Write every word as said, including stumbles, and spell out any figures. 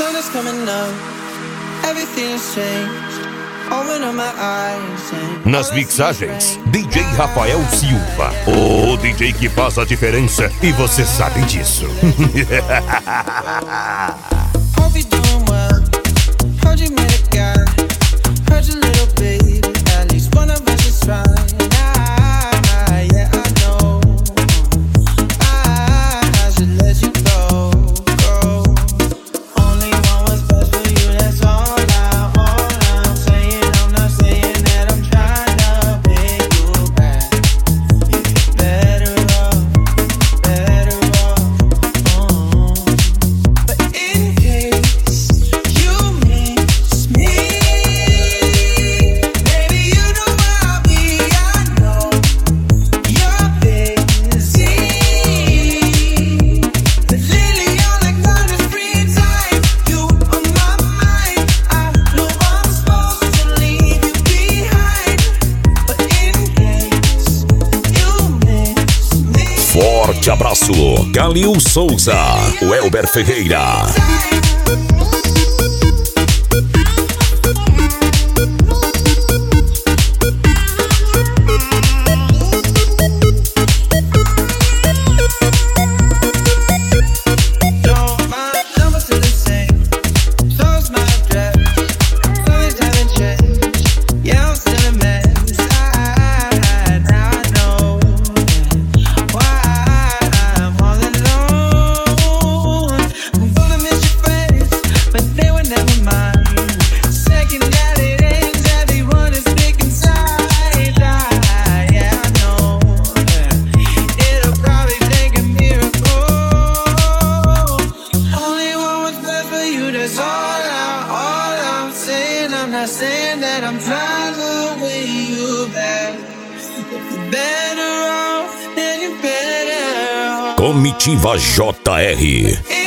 sun is coming up, everything has changed. Open up my eyes and Nas mixagens, D J Rafael Silva, o D J que faz a diferença e você sabe disso. Hope you're doing well. Heard you met a guy. Heard your little baby. At least one of us is trying. I, yeah, I know. I, I should let you go, go. Only one was best for you. That's all I, all I'm saying. I'm not saying that I'm trying to pay you back. You're better off, better off. Oh. But in case you miss me, baby, you know I'll be. I know you're busy, but lately all I got is free time. You on my mind. I know I'm supposed to leave you behind, but in case you miss me. Forte abraço, Calil Souza, Welber Ferreira. No, my number's still the same. So's my address. Things haven't changed. Yeah, I'm still a mess. I, now I know why I'm all alone. I'm gonna miss your face, but they were never mine. Second that it ends, everyone is big inside. I, yeah, I know. It'll probably take a miracle. Only one was best for you, that's all I, all I'm saying. I'm not saying that I'm trying to win you back. If you're better off, then you're better off. Comitiva J R.